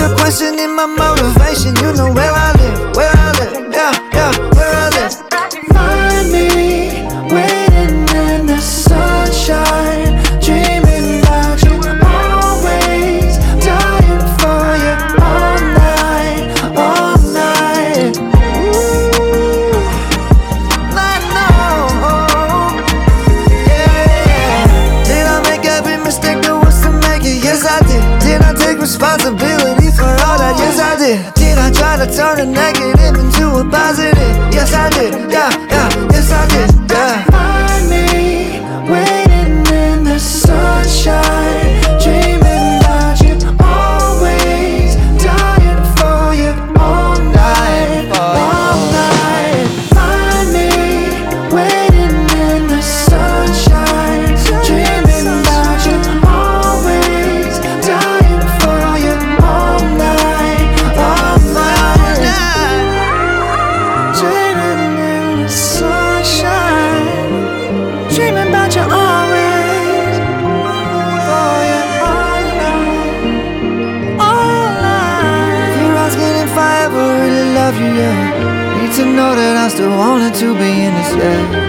You're questioning my motivation. You know where I live, yeah, yeah, where I live. Find me waiting in the sunshine, dreaming about you always, dying for you all night, all night. Ooh, I know, yeah. Did I make every mistake there was to make it? Yes, I did. Did I take responsibility for all that? Yes, I did. Did I try to turn a negative into a positive? Yes, I did. Yeah, yeah, yes, I did. Yeah. Find me waiting in the sunshine, dreaming about you always, dying for you all night, all night. Find me waiting in the sunshine, dreaming about you always, dying for you all night, all night. Dreaming in the sunshine, dreaming about you always, for you all night, all night. You're asking if I ever really love you, yeah. Need to know that I'm still wanting to be in this, yeah.